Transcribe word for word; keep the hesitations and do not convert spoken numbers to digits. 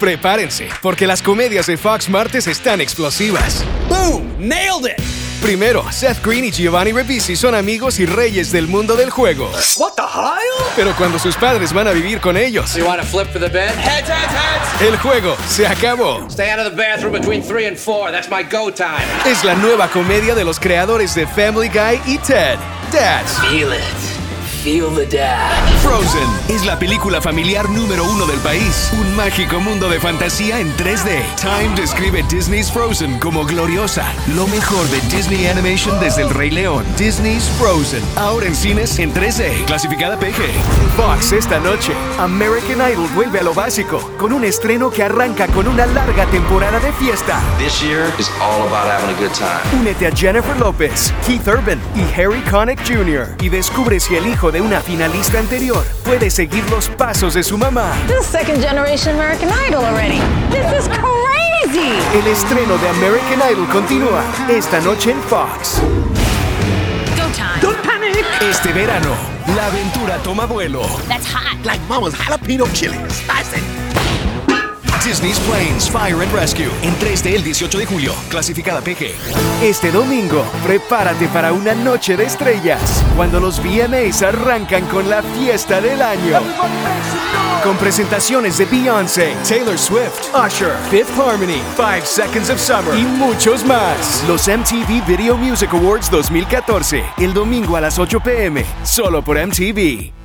Prepárense, porque las comedias de Fox martes están explosivas. Boom! Nailed it! Primero, Seth Green y Giovanni Ribisi son amigos y reyes del mundo del juego. What the hell? Pero cuando sus padres van a vivir con ellos, You want to flip for the bed? Heads, heads, heads! el juego se acabó. Stay out of the bathroom between three and four. That's my go time. Es la nueva comedia de los creadores de Family Guy y Ted. Dads. Feel it. Feel the dad. Frozen es la película familiar número uno del país. Un mágico mundo de fantasía en tres D. Time describe Disney's Frozen como gloriosa. Lo mejor de Disney Animation desde El Rey León. Disney's Frozen. Ahora en cines en tres D. Clasificada P G. Fox esta noche. American Idol vuelve a lo básico. Con un estreno que arranca con una larga temporada de fiesta. This year is all about having a good time. Únete a Jennifer Lopez, Keith Urban y Harry Connick junior Y descubre si el hijo de una finalista anterior puede seguir los pasos de su mamá. This is second generation American Idol already. This is crazy. El estreno de American Idol continúa esta noche en Fox. Go time. Don't panic! Este verano, la aventura toma vuelo. That's hot. Like mama's jalapeno chili. Spicy. Disney's Planes, Fire and Rescue, en tres D el dieciocho de julio, clasificada P G. Este domingo, prepárate para una noche de estrellas, cuando los V M As arrancan con la fiesta del año. Con presentaciones de Beyoncé, Taylor Swift, Usher, Fifth Harmony, Five Seconds of Summer y muchos más. Los M T V Video Music Awards dos mil catorce, el domingo a las ocho p m, solo por M T V.